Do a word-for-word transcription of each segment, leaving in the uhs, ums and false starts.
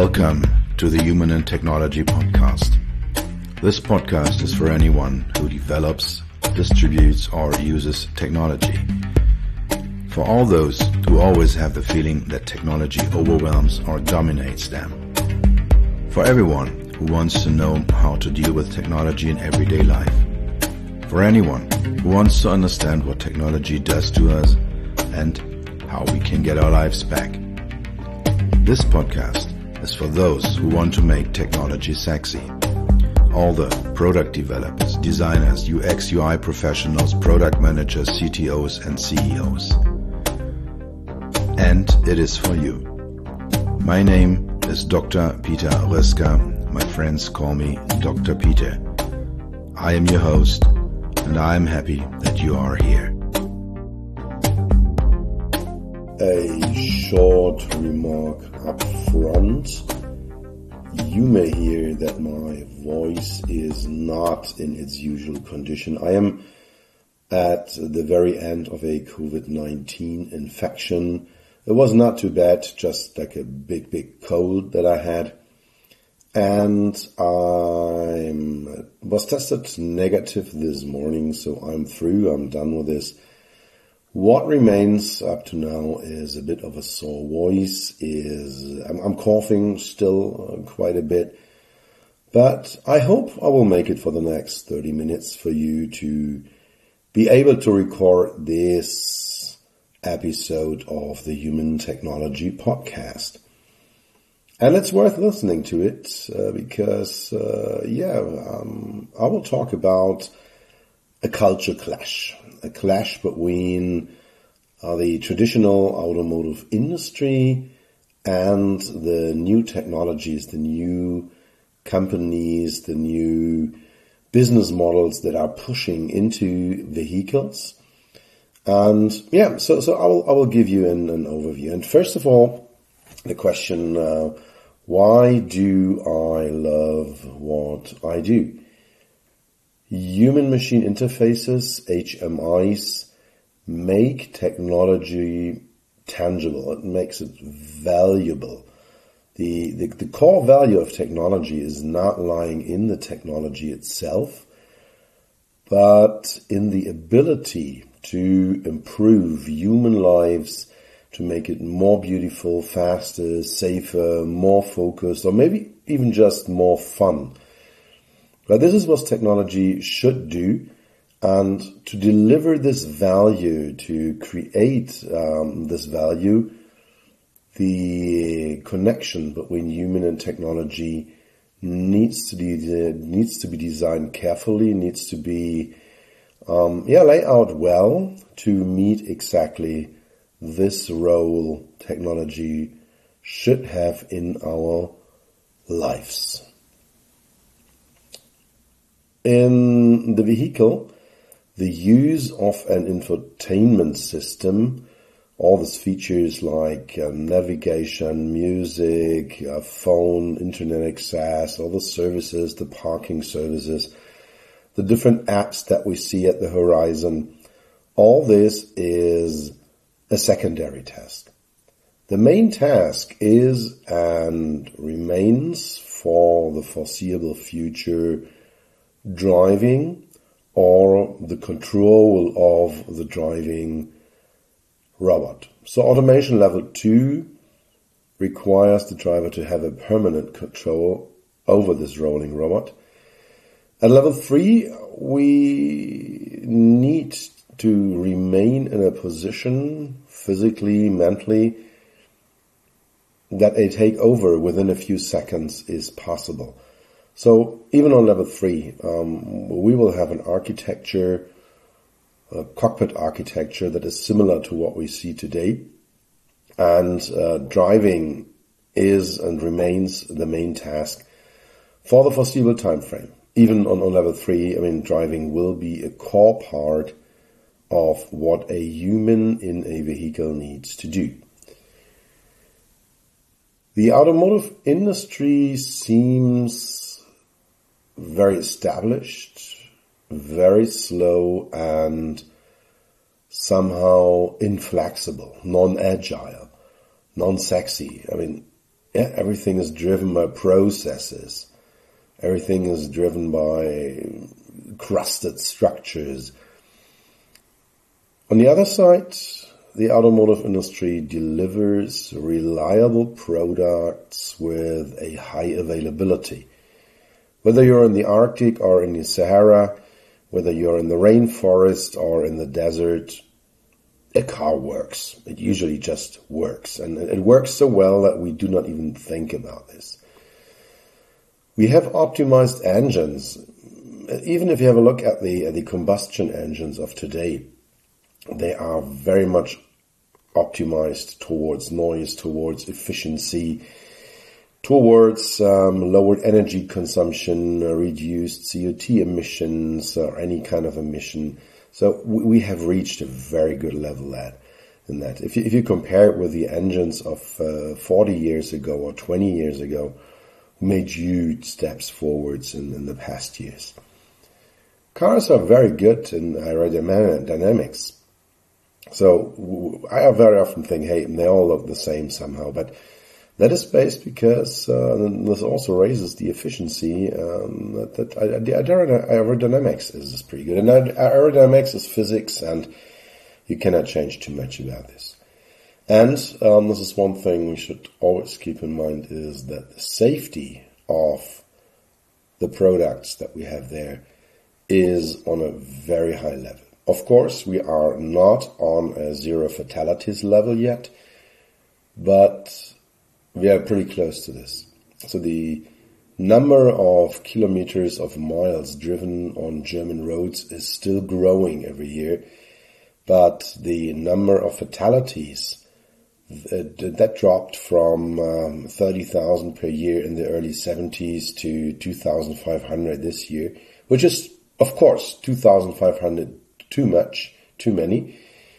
Welcome to the Human and Technology Podcast. This podcast is for anyone who develops, distributes, or uses technology. For all those who always have the feeling that technology overwhelms or dominates them. For everyone who wants to know how to deal with technology in everyday life. For anyone who wants to understand what technology does to us and how we can get our lives back. This podcast is for those who want to make technology sexy. All the product developers, designers, U X U I professionals, product managers, C T Os and C E Os. And it is for you. My name is Doctor Peter Röska. My friends call me Doctor Peter. I am your host and I am happy that you are here. A short remark up front. You may hear that my voice is not in its usual condition. I am at the very end of a covid nineteen infection. It was not too bad, just like a big, big cold that I had. And I was tested negative this morning, so I'm through, I'm done with this. What remains up to now is a bit of a sore voice, is I'm, I'm coughing still quite a bit, but I hope I will make it for the next thirty minutes for you to be able to record this episode of the Human Technology Podcast. And it's worth listening to it uh, because, uh, yeah, um, I will talk about a culture clash. A clash between uh, the traditional automotive industry and the new technologies, the new companies, the new business models that are pushing into vehicles. And yeah, so so I will I will give you an, an overview. And first of all, the question: uh, why do I love what I do? Human-machine interfaces, H M Is, make technology tangible. It makes it valuable. The, the, the core value of technology is not lying in the technology itself, but in the ability to improve human lives, to make it more beautiful, faster, safer, more focused, or maybe even just more fun. But this is what technology should do, and to deliver this value, to create um, this value, the connection between human and technology needs to be needs to be designed carefully, needs to be um, yeah laid out well to meet exactly this role technology should have in our lives. In the vehicle, the use of an infotainment system, all these features like um, navigation, music, uh, phone, internet access, all the services, the parking services, the different apps that we see at the horizon, all this is a secondary task. The main task is and remains for the foreseeable future driving or the control of the driving robot. So automation level two requires the driver to have a permanent control over this rolling robot. At level three, we need to remain in a position physically, mentally, that a takeover within a few seconds is possible. So even on level three, um, we will have an architecture, a cockpit architecture that is similar to what we see today. And uh, driving is and remains the main task for the foreseeable time frame. Even on, on level three, I mean, driving will be a core part of what a human in a vehicle needs to do. The automotive industry seems very established, very slow, and somehow inflexible, non-agile, non-sexy. I mean, yeah, everything is driven by processes. Everything is driven by crusted structures. On the other side, the automotive industry delivers reliable products with a high availability. Whether you're in the Arctic or in the Sahara, whether you're in the rainforest or in the desert, a car works. It usually just works. And it works so well that we do not even think about this. We have optimized engines. Even if you have a look at the, at the combustion engines of today, they are very much optimized towards noise, towards efficiency, towards um, lowered energy consumption, uh, reduced C O two emissions, or any kind of emission. So we, we have reached a very good level at, in that. If you, if you compare it with the engines of uh, forty years ago or twenty years ago, we made huge steps forwards in, in the past years. Cars are very good in aerodynamics. So I very often think, hey, they all look the same somehow, but that is based because uh, this also raises the efficiency. Um, that, that uh, the aerodynamics is, is pretty good, and aerodynamics is physics, and you cannot change too much about this. And um, this is one thing we should always keep in mind, is that the safety of the products that we have there is on a very high level. Of course, we are not on a zero fatalities level yet, but we are pretty close to this. So the number of kilometers of miles driven on German roads is still growing every year, but the number of fatalities, that dropped from um, thirty thousand per year in the early seventies to two thousand five hundred this year, which is, of course, two thousand five hundred too much, too many,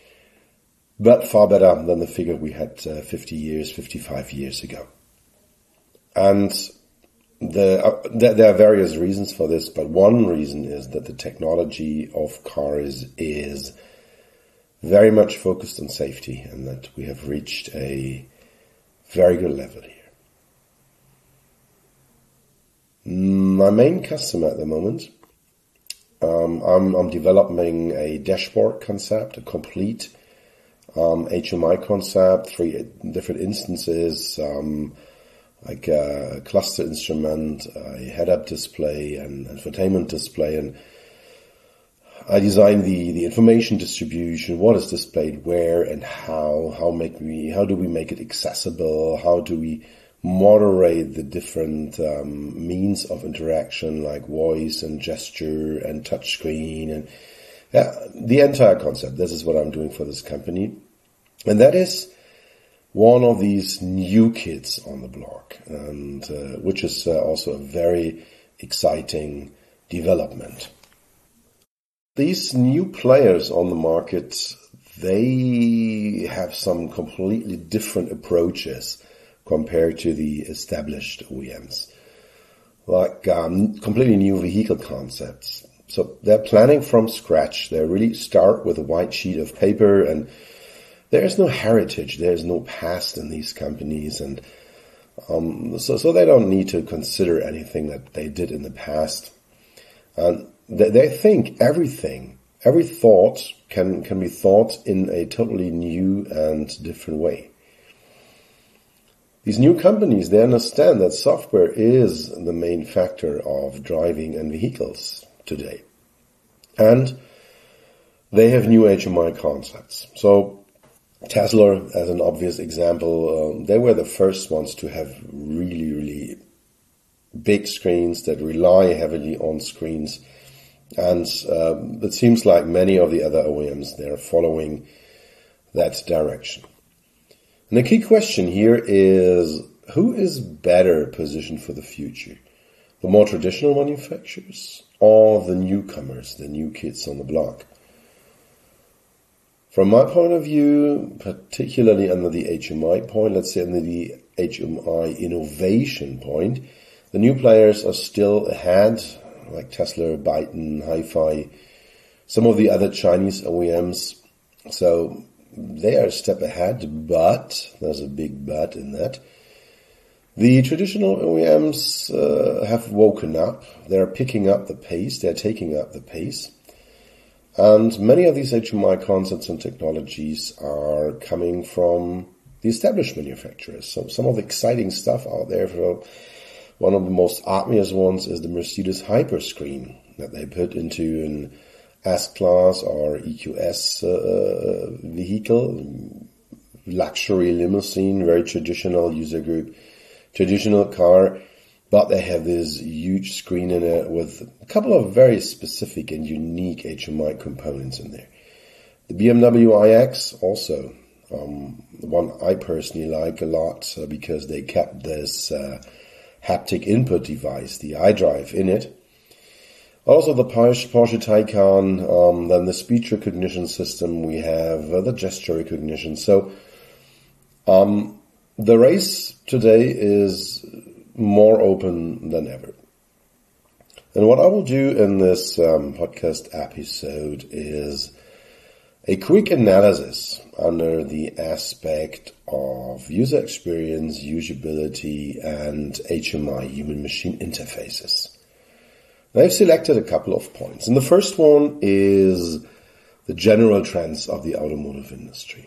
but far better than the figure we had uh, fifty years, fifty-five years ago. And the, uh, there, there are various reasons for this, but one reason is that the technology of cars is very much focused on safety, and that we have reached a very good level here. My main customer at the moment, um, I'm, I'm developing a dashboard concept, a complete um, H M I concept, three different instances, um, like a cluster instrument, a head-up display, and infotainment display, and I designed the, the information distribution, what is displayed where and how, how make we, how do we make it accessible, how do we moderate the different um, means of interaction like voice and gesture and touch screen, and yeah, the entire concept. This is what I'm doing for this company. And that is one of these new kids on the block, and uh, which is uh, also a very exciting development. These new players on the market, they have some completely different approaches compared to the established O E Ms, like um, completely new vehicle concepts. So they're planning from scratch. They really start with a white sheet of paper, and there's no heritage, there's no past in these companies, and um, so so they don't need to consider anything that they did in the past. And they, they think everything, every thought can can be thought in a totally new and different way. These new companies, they understand that software is the main factor of driving and vehicles today. And they have new H M I concepts. So Tesla, as an obvious example, um, they were the first ones to have really, really big screens that rely heavily on screens. And um, it seems like many of the other O E Ms, they're following that direction. And the key question here is, who is better positioned for the future? The more traditional manufacturers or the newcomers, the new kids on the block? From my point of view, particularly under the H M I point, let's say under the H M I innovation point, the new players are still ahead, like Tesla, Byton, Hi-Fi, some of the other Chinese O E Ms. So they are a step ahead, but, there's a big but in that, The traditional O E Ms uh, have woken up. They're picking up the pace. They're taking up the pace. And many of these H M I concepts and technologies are coming from the established manufacturers. So some of the exciting stuff out there, for one of the most obvious ones is the Mercedes Hyperscreen that they put into an S-Class or E Q S uh, vehicle, luxury limousine, very traditional user group, traditional car. But they have this huge screen in it with a couple of very specific and unique H M I components in there. The B M W iX also, um, the one I personally like a lot uh, because they kept this uh, haptic input device, the iDrive, in it. Also the Porsche, Porsche Taycan, um, then the speech recognition system, we have uh, the gesture recognition. So um, the race today is more open than ever. And what I will do in this um, podcast episode is a quick analysis under the aspect of user experience, usability, and H M I, human-machine interfaces. And I've selected a couple of points. And the first one is the general trends of the automotive industry.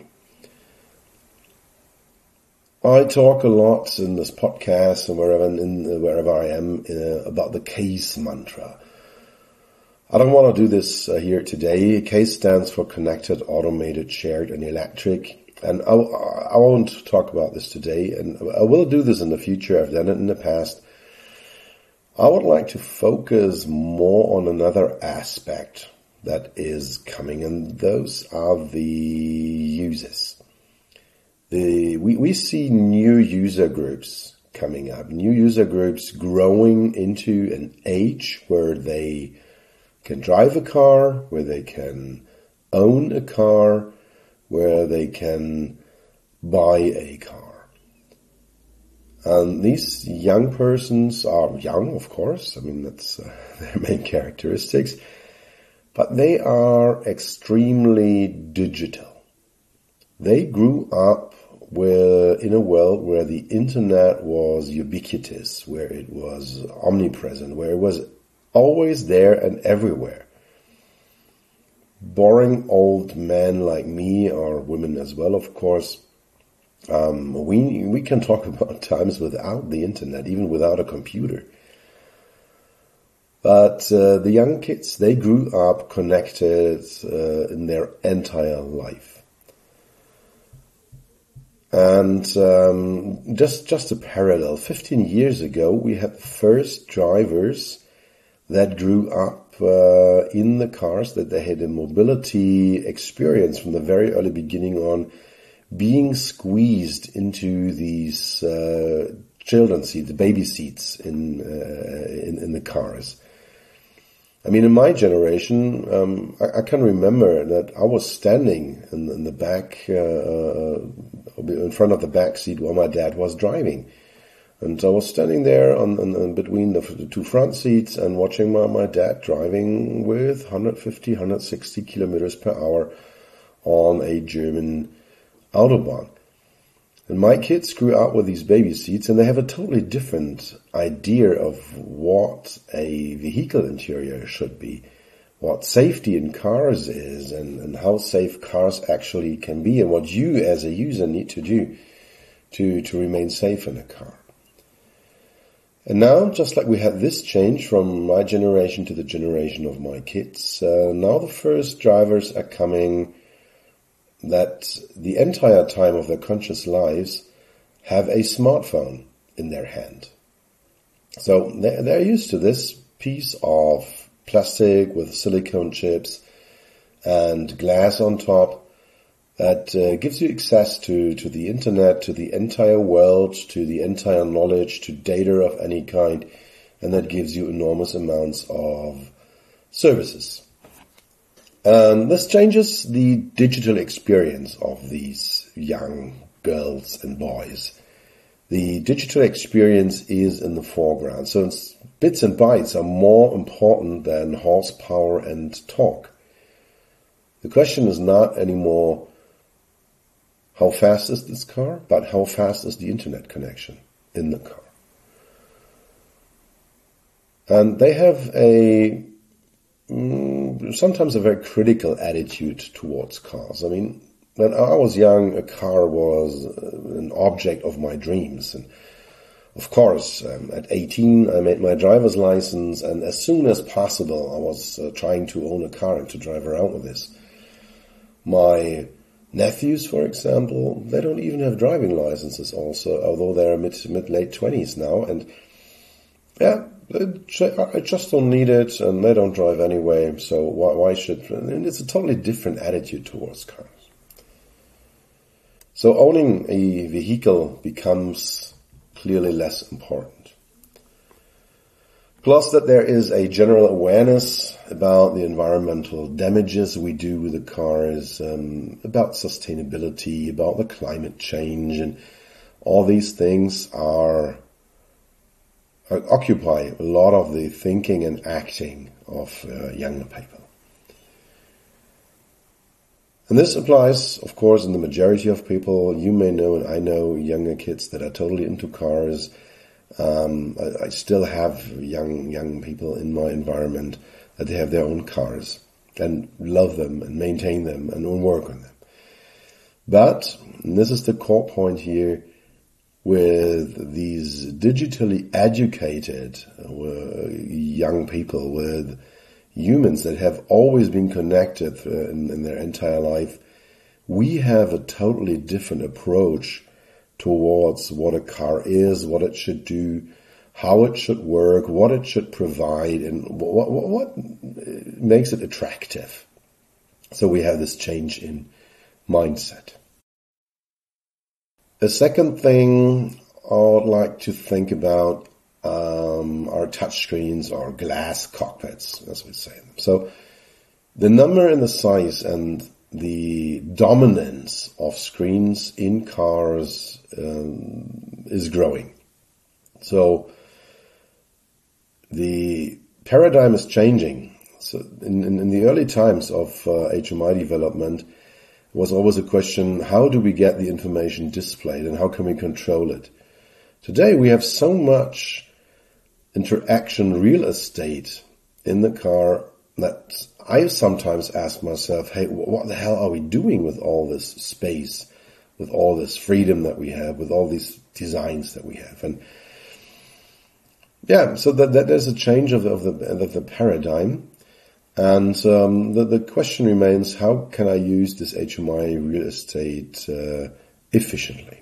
I talk a lot in this podcast and wherever, in, wherever I am uh, about the CASE mantra. I don't want to do this uh, here today. CASE stands for Connected, Automated, Shared, and Electric. And I, I won't talk about this today, and I will do this in the future. I've done it in the past. I would like to focus more on another aspect that is coming, and those are the users. The, we, we see new user groups coming up, new user groups growing into an age where they can drive a car, where they can own a car, where they can buy a car. And these young persons are young, of course. I mean, that's uh, their main characteristics. But they are extremely digital. They grew up where, in a world where the internet was ubiquitous, where it was omnipresent, where it was always there and everywhere. Boring old men like me, or women as well, of course, um, we we can talk about times without the internet, even without a computer. But uh, the young kids, they grew up connected uh, in their entire life. And um, just just a parallel, fifteen years ago, we had the first drivers that grew up uh, in the cars, that they had a mobility experience from the very early beginning on, being squeezed into these uh, children's seats, the baby seats in, uh, in in the cars. I mean, in my generation, um, I, I can remember that I was standing in, in the back, uh, in front of the back seat while my dad was driving. And I was standing there on, on, on between the, the two front seats and watching my, my dad driving with one fifty, one sixty kilometers per hour on a German Autobahn. And my kids grew up with these baby seats, and they have a totally different idea of what a vehicle interior should be, what safety in cars is, and, and how safe cars actually can be, and what you as a user need to do to, to remain safe in a car. And now, just like we had this change from my generation to the generation of my kids, uh, now the first drivers are coming that the entire time of their conscious lives have a smartphone in their hand. So they're, they're used to this piece of plastic with silicone chips and glass on top that uh, gives you access to, to the internet, to the entire world, to the entire knowledge, to data of any kind, and that gives you enormous amounts of services. And this changes the digital experience of these young girls and boys. The digital experience is in the foreground. So it's, bits and bytes are more important than horsepower and torque. The question is not anymore how fast is this car, but how fast is the internet connection. in the car. And they have a mm, sometimes a very critical attitude towards cars. I mean, when I was young, a car was an object of my dreams. And of course, um, at eighteen, I made my driver's license, and as soon as possible, I was uh, trying to own a car and to drive around with this. My nephews, for example, they don't even have driving licenses also, although they're mid, mid late twenties now. And yeah, I just don't need it, and they don't drive anyway, so why, why should... And it's a totally different attitude towards cars. So owning a vehicle becomes clearly less important. Plus that there is a general awareness about the environmental damages we do with the cars, um, about sustainability, about the climate change, and all these things are... occupy a lot of the thinking and acting of uh, younger people. And this applies, of course, in the majority of people. You may know, and I know, younger kids that are totally into cars. Um, I, I still have young young people in my environment that they have their own cars and love them and maintain them and work on them. But, and this is the core point here, with these digitally educated uh, young people, with humans that have always been connected uh, in, in their entire life, we have a totally different approach towards what a car is, what it should do, how it should work, what it should provide, and what, what, what makes it attractive. So we have this change in mindset. The second thing I would like to think about um, are touchscreens or glass cockpits, as we say. So the number and the size and the dominance of screens in cars um, is growing. So the paradigm is changing. So in, in, in the early times of uh, H M I development, was always a question, how do we get the information displayed and how can we control it? Today we have so much interaction real estate in the car that I sometimes ask myself, hey, what the hell are we doing with all this space, with all this freedom that we have, with all these designs that we have? And yeah, so that, that there's a change of the, of the, of the paradigm. And um, the, the question remains, how can I use this H M I real estate uh, efficiently?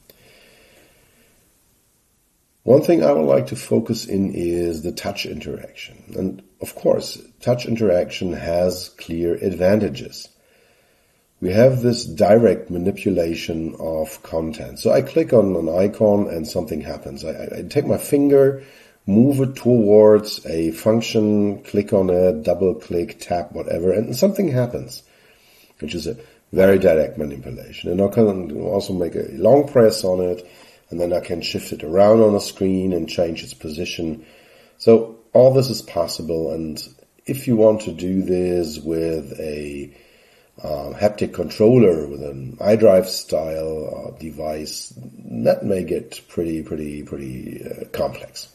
One thing I would like to focus in is the touch interaction. And of course, touch interaction has clear advantages. We have this direct manipulation of content. So I click on an icon and something happens. I, I take my finger, move it towards a function, click on it, double click, tap, whatever, and something happens, which is a very direct manipulation. And I can also make a long press on it, and then I can shift it around on the screen and change its position. So all this is possible, and if you want to do this with a uh, haptic controller, with an iDrive style uh, device, that may get pretty, pretty, pretty uh, complex.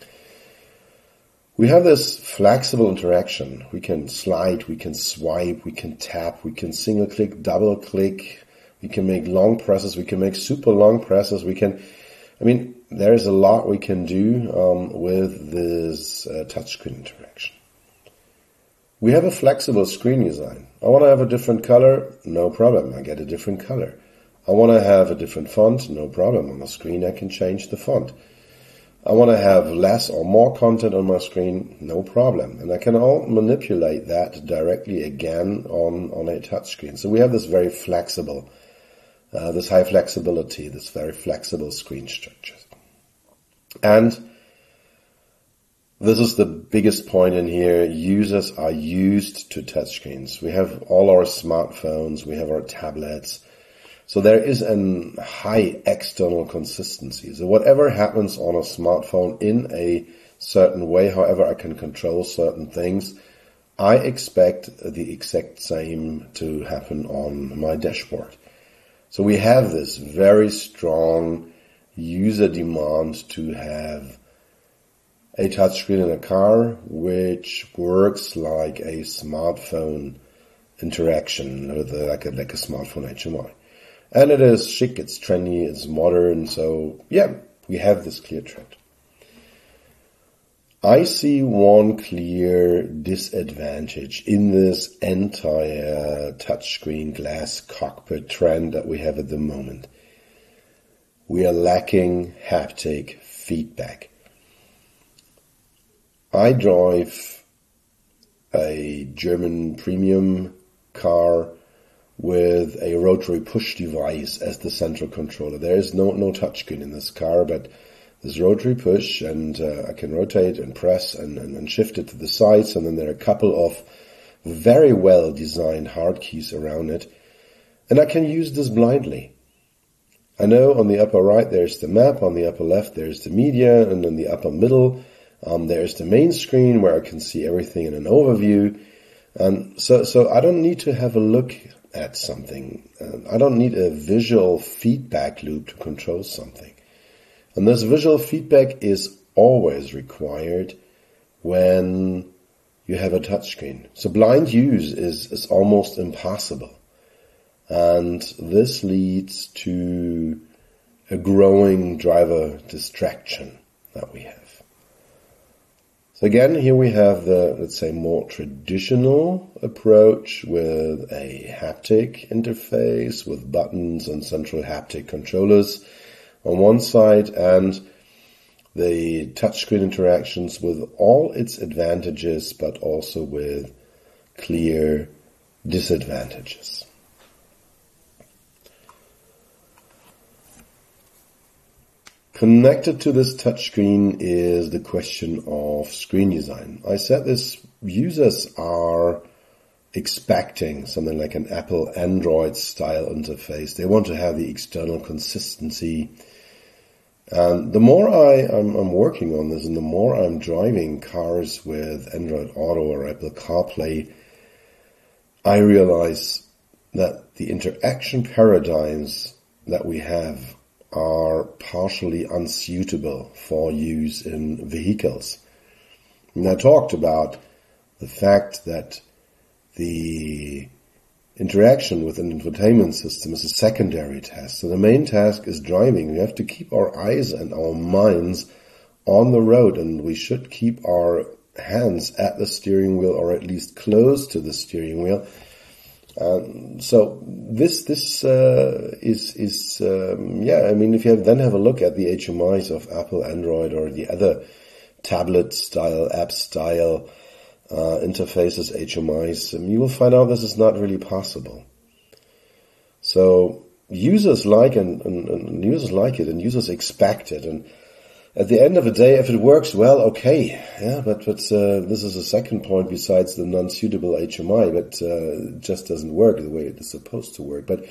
We have this flexible interaction. We can slide, we can swipe, we can tap, we can single click, double click, we can make long presses, we can make super long presses, we can, I mean, there is a lot we can do um, with this uh, touchscreen interaction. We have a flexible screen design. I want to have a different color, no problem, I get a different color. I want to have a different font, no problem, on the screen I can change the font. I want to have less or more content on my screen, no problem. And I can all manipulate that directly again on, on a touchscreen. So we have this very flexible, uh, this high flexibility, this very flexible screen structure. And this is the biggest point in here. Users are used to touchscreens. We have all our smartphones, we have our tablets. So there is a high external consistency. So whatever happens on a smartphone in a certain way, however I can control certain things, I expect the exact same to happen on my dashboard. So we have this very strong user demand to have a touchscreen in a car which works like a smartphone interaction, with a, like, a, like a smartphone H M I. And it is chic, it's trendy, it's modern, so yeah, we have this clear trend. I see one clear disadvantage in this entire touchscreen glass cockpit trend that we have at the moment. We are lacking haptic feedback. I drive a German premium car with a rotary push device as the central controller. There is no, no touchscreen in this car, but this rotary push, and uh, I can rotate and press and, and, and shift it to the sides, and then there are a couple of very well designed hard keys around it, and I can use this blindly. I know on the upper right there's the map, on the upper left there's the media, and in the upper middle um, there's the main screen where I can see everything in an overview. And so, so I don't need to have a look at something. Uh, I don't need a visual feedback loop to control something. And this visual feedback is always required when you have a touchscreen. So blind use is, is almost impossible. And this leads to a growing driver distraction that we have. So again, here we have the, let's say, more traditional approach with a haptic interface with buttons and central haptic controllers on one side, and the touchscreen interactions with all its advantages, but also with clear disadvantages. Connected to this touchscreen is the question of screen design. I said this, users are expecting something like an Apple Android style interface. They want to have the external consistency. And the more I, I'm, I'm working on this, and the more I'm driving cars with Android Auto or Apple CarPlay, I realize that the interaction paradigms that we have are partially unsuitable for use in vehicles. And I talked about the fact that the interaction with an infotainment system is a secondary task. So the main task is driving. We have to keep our eyes and our minds on the road, and we should keep our hands at the steering wheel, or at least close to the steering wheel. Um, so this this uh, is is um, yeah. I mean, if you have, then have a look at the H M Is of Apple, Android, or the other tablet style, app style uh, interfaces, H M Is, um, you will find out this is not really possible. So users like and, and, and users like it, and users expect it, and at the end of the day, if it works well, okay, yeah, but, but uh, this is a second point besides the non-suitable H M I, but uh, it just doesn't work the way it is supposed to work. But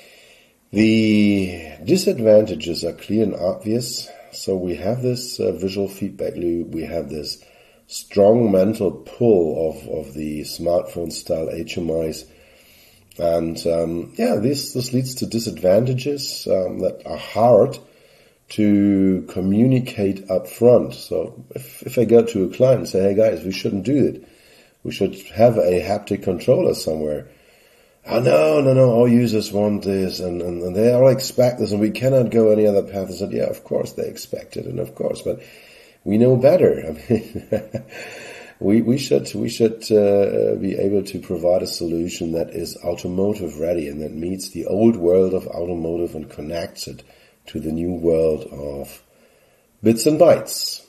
the disadvantages are clear and obvious. So we have this uh, visual feedback loop, we have this strong mental pull of, of the smartphone-style H M Is, and um, yeah, this, this leads to disadvantages um, that are hard to communicate up front. So if, if I go to a client and say, hey guys, we shouldn't do it. We should have a haptic controller somewhere. Oh no, no, no, all users want this, and, and, and they all expect this, and we cannot go any other path. I said, yeah, of course they expect it, and of course, but we know better. I mean, we, we should, we should uh, be able to provide a solution that is automotive ready and that meets the old world of automotive and connects it to the new world of bits and bytes.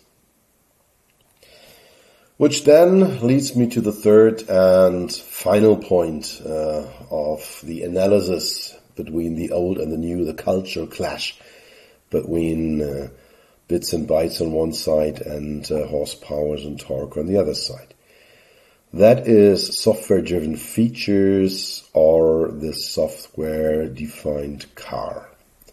Which then leads me to the third and final point uh, of the analysis between the old and the new, the cultural clash between uh, bits and bytes on one side and uh, horsepower and torque on the other side. That is software-driven features or the software-defined car.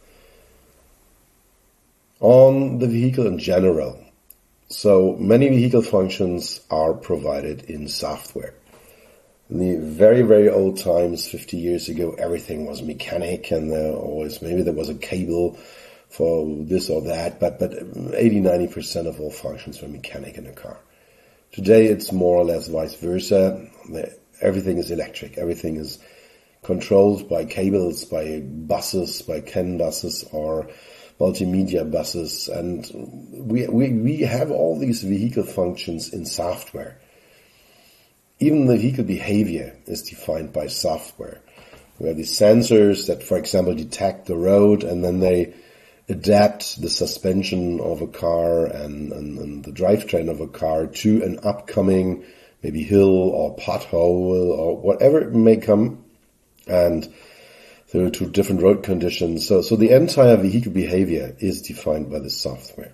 On the vehicle in general, so many vehicle functions are provided in software. In the very, very old times, fifty years ago, everything was mechanic, and there always, maybe there was a cable for this or that, but, but eighty, ninety percent of all functions for a mechanic in a car. Today it's more or less vice versa. Everything is electric. Everything is controlled by cables, by buses, by CAN buses or multimedia buses. And we, we, we have all these vehicle functions in software. Even the vehicle behavior is defined by software. We have these sensors that, for example, detect the road, and then they adapt the suspension of a car and, and, and the drivetrain of a car to an upcoming maybe hill or pothole or whatever it may come, and to, to different road conditions. So, so the entire vehicle behavior is defined by the software.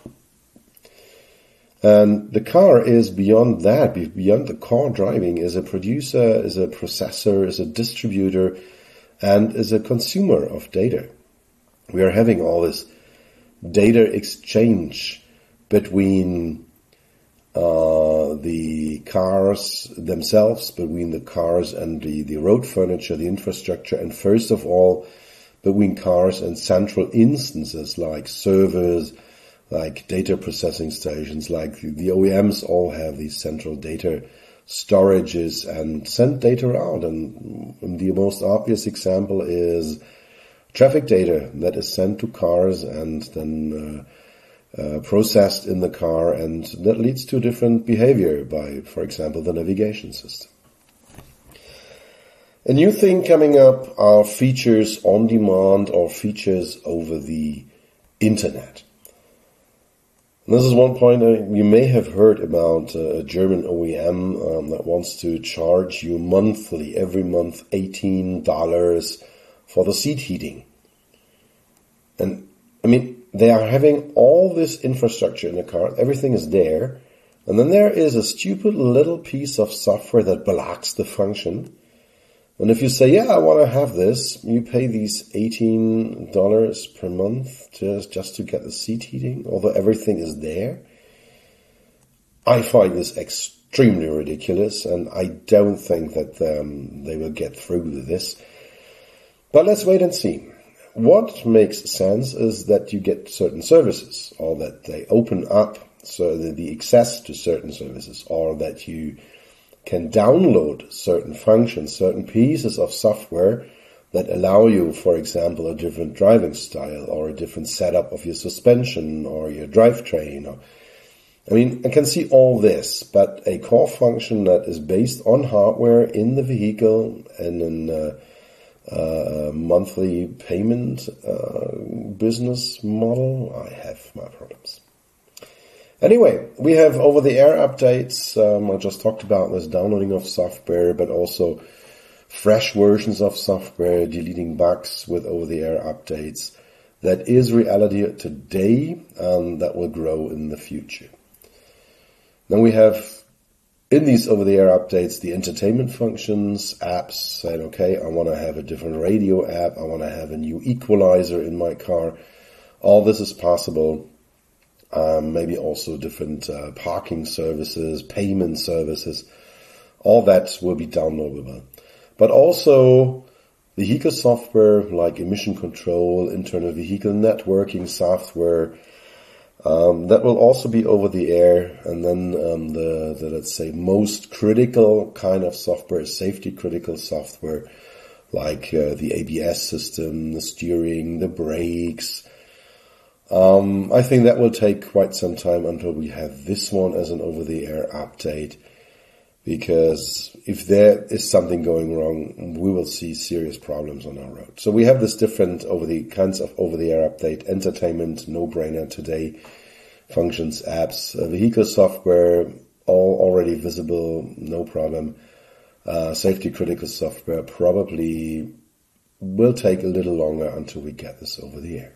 And the car is beyond that, beyond the car driving, is a producer, is a processor, is a distributor, and is a consumer of data. We are having all this data exchange between uh, the cars themselves, between the cars and the, the road furniture, the infrastructure, and first of all, between cars and central instances like servers, like data processing stations, like the O E Ms all have these central data storages and send data out. And the most obvious example is traffic data that is sent to cars and then uh, uh, processed in the car, and that leads to different behavior by, for example, the navigation system. A new thing coming up are features on demand or features over the internet. And this is one point uh, you may have heard about uh, a German O E M um, that wants to charge you monthly, every month, eighteen dollars for the seat heating. And, I mean, they are having all this infrastructure in the car, everything is there, and then there is a stupid little piece of software that blocks the function. And if you say, yeah, I want to have this, you pay these eighteen dollars per month just, just to get the seat heating, although everything is there. I find this extremely ridiculous, and I don't think that um, they will get through with this. But let's wait and see. What makes sense is that you get certain services, or that they open up so the, the access to certain services, or that you can download certain functions, certain pieces of software that allow you, for example, a different driving style or a different setup of your suspension or your drivetrain. Or, I mean, I can see all this, but a core function that is based on hardware in the vehicle and an uh, uh, monthly payment uh, business model, I have my problems. Anyway, we have over-the-air updates. Um, I just talked about this downloading of software, but also fresh versions of software, deleting bugs with over-the-air updates. That is reality today, and that will grow in the future. Then we have, in these over-the-air updates, the entertainment functions, apps, saying, okay, I want to have a different radio app, I want to have a new equalizer in my car. All this is possible. Um, maybe also different uh, parking services, payment services. All that will be downloadable. But also vehicle software like emission control, internal vehicle networking software, um, that will also be over the air. And then um, the, the, let's say, most critical kind of software, safety critical software, like uh, the A B S system, the steering, the brakes. Um, I think that will take quite some time until we have this one as an over-the-air update, because if there is something going wrong, we will see serious problems on our road. So we have this different over the kinds of over-the-air update: entertainment, no-brainer today, functions, apps, uh, vehicle software, all already visible, no problem. Uh, safety critical software probably will take a little longer until we get this over the air.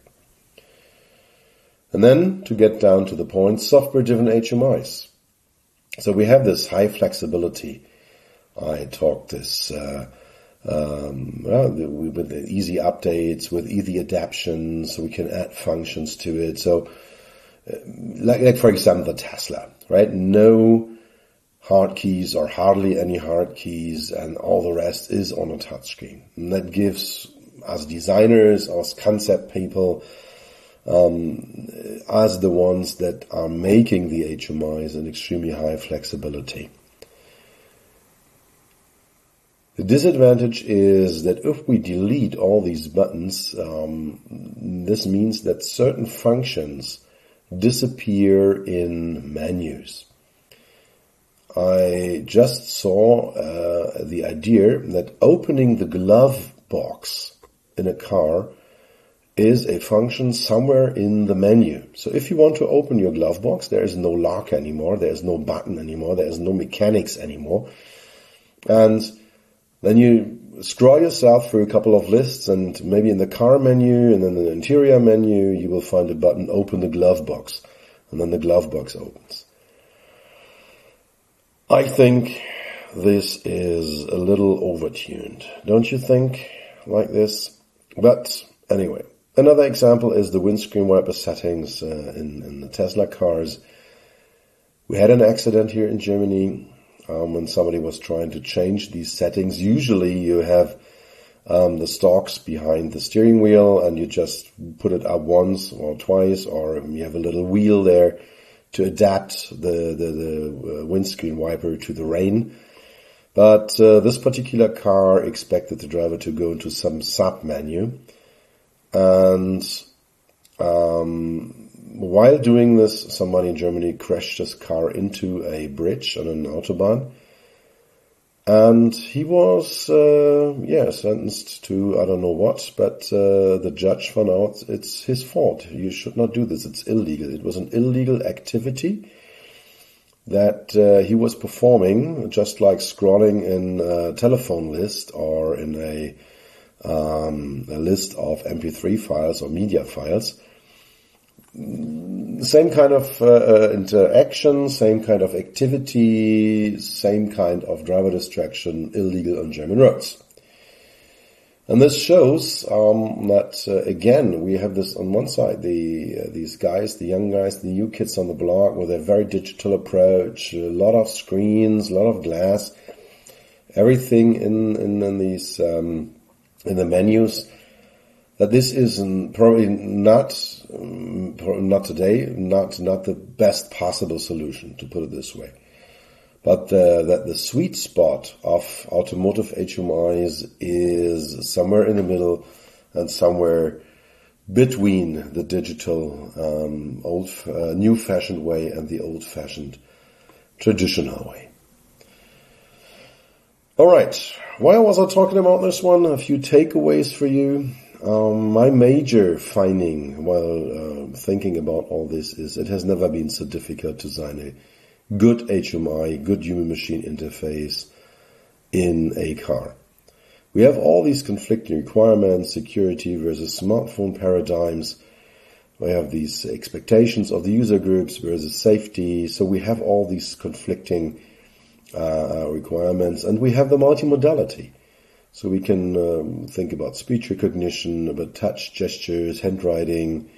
And then, to get down to the point, software-driven H M Is. So we have this high flexibility. I talked this uh, um, well, the, with the easy updates, with easy adaptations, so we can add functions to it. So, uh, like, like for example, the Tesla, right? No hard keys or hardly any hard keys, and all the rest is on a touchscreen. And that gives us designers, us concept people, um, as the ones that are making the H M Is an extremely high flexibility. The disadvantage is that if we delete all these buttons, um, this means that certain functions disappear in menus. I just saw uh, the idea that opening the glove box in a car is a function somewhere in the menu. So if you want to open your glove box, there is no lock anymore, there is no button anymore, there is no mechanics anymore. And then you scroll yourself through a couple of lists, and maybe in the car menu and then the interior menu, you will find a button, open the glove box, and then the glove box opens. I think this is a little overtuned. Don't you think, like this? But anyway, another example is the windscreen wiper settings uh, in, in the Tesla cars. We had an accident here in Germany. Um, when somebody was trying to change these settings. Usually you have um, the stalks behind the steering wheel and you just put it up once or twice, or you have a little wheel there to adapt the, the, the windscreen wiper to the rain. But uh, this particular car expected the driver to go into some sub-menu. And um while doing this, somebody in Germany crashed his car into a bridge on an autobahn, and he was, uh, yeah, sentenced to I don't know what, but uh, the judge found out it's his fault. You should not do this. It's illegal. It was an illegal activity that uh, he was performing, just like scrolling in a telephone list or in a, um, a list of M P three files or media files. Same kind of uh, interaction, same kind of activity, same kind of driver distraction, illegal on German roads. And this shows um, that, uh, again, we have this on one side, the uh, these guys, the young guys, the new kids on the block with a very digital approach, a lot of screens, a lot of glass, everything in, in, in these, um, in the menus. That this is probably not, um, not today, not, not the best possible solution, to put it this way. But uh, that the sweet spot of automotive H M Is is somewhere in the middle and somewhere between the digital, um, old, uh, new-fashioned way and the old-fashioned traditional way. All right. Why was I talking about this one? A few takeaways for you. Um, my major finding while uh, thinking about all this is it has never been so difficult to design a good H M I, good human-machine interface in a car. We have all these conflicting requirements, security versus smartphone paradigms. We have these expectations of the user groups versus safety. So we have all these conflicting uh, requirements, and we have the multimodality. So we can um, think about speech recognition, about touch, gestures, handwriting,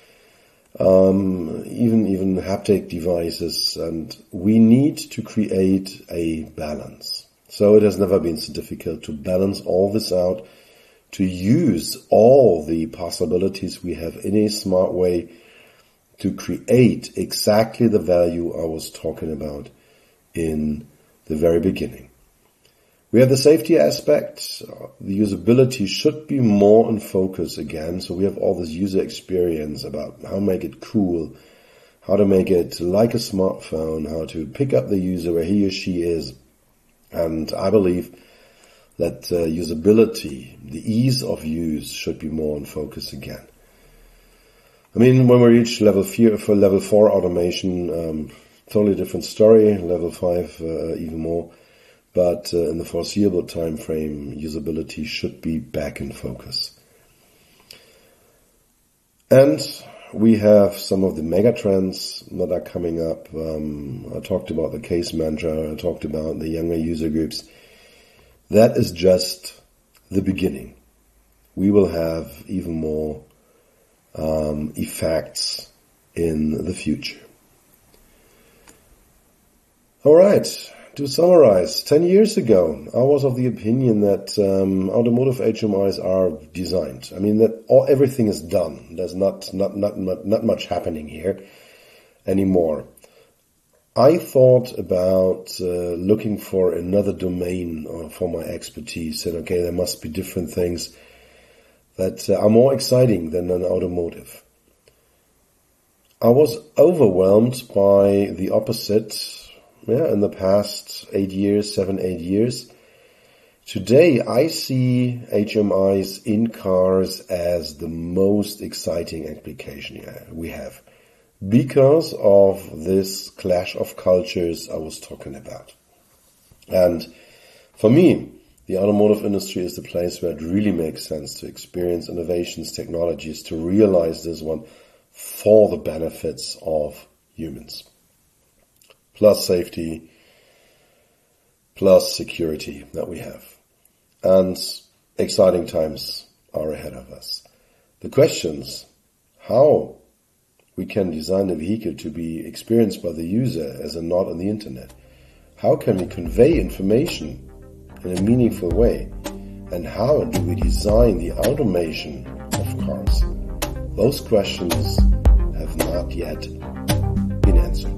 um, even even haptic devices, and we need to create a balance. So it has never been so difficult to balance all this out, to use all the possibilities we have in a smart way to create exactly the value I was talking about in the very beginning. We have the safety aspect. The usability should be more in focus again. So we have all this user experience about how to make it cool, how to make it like a smartphone, how to pick up the user where he or she is. And I believe that uh, usability, the ease of use, should be more in focus again. I mean, when we reach level four, for level four automation, um, totally different story. Level five, uh, even more. But uh, in the foreseeable time frame, usability should be back in focus. And we have some of the mega trends that are coming up. Um, I talked about the case manager. I talked about the younger user groups. That is just the beginning. We will have even more um, effects in the future. All right. to summarize, ten years ago, I was of the opinion that um, automotive H M Is are designed. I mean, that all, everything is done. There's not, not, not, not, not much happening here anymore. I thought about uh, looking for another domain uh, for my expertise. And okay, there must be different things that uh, are more exciting than an automotive. I was overwhelmed by the opposite. Yeah, in the past eight years, seven, eight years. Today, I see H M Is in cars as the most exciting application we have because of this clash of cultures I was talking about. And for me, the automotive industry is the place where it really makes sense to experience innovations, technologies, to realize this one for the benefits of humans. Plus safety, plus security that we have. And exciting times are ahead of us. The questions, how we can design a vehicle to be experienced by the user as a node on the internet. How can we convey information in a meaningful way? And how do we design the automation of cars? Those questions have not yet been answered.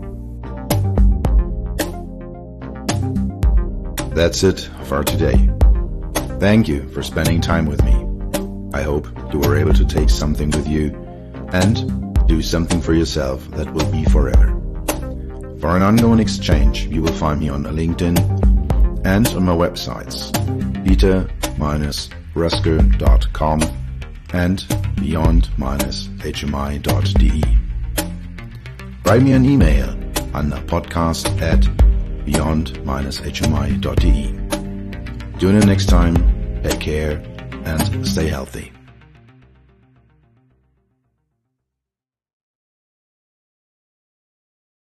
That's it for today. Thank you for spending time with me. I hope you were able to take something with you and do something for yourself that will be forever. For an ongoing exchange, you will find me on LinkedIn and on my websites peter dash rusker dot com and beyond dash h m i dot d e. Write me an email on podcast at beyond dash h m i dot d e. Tune in next time, take care, and stay healthy.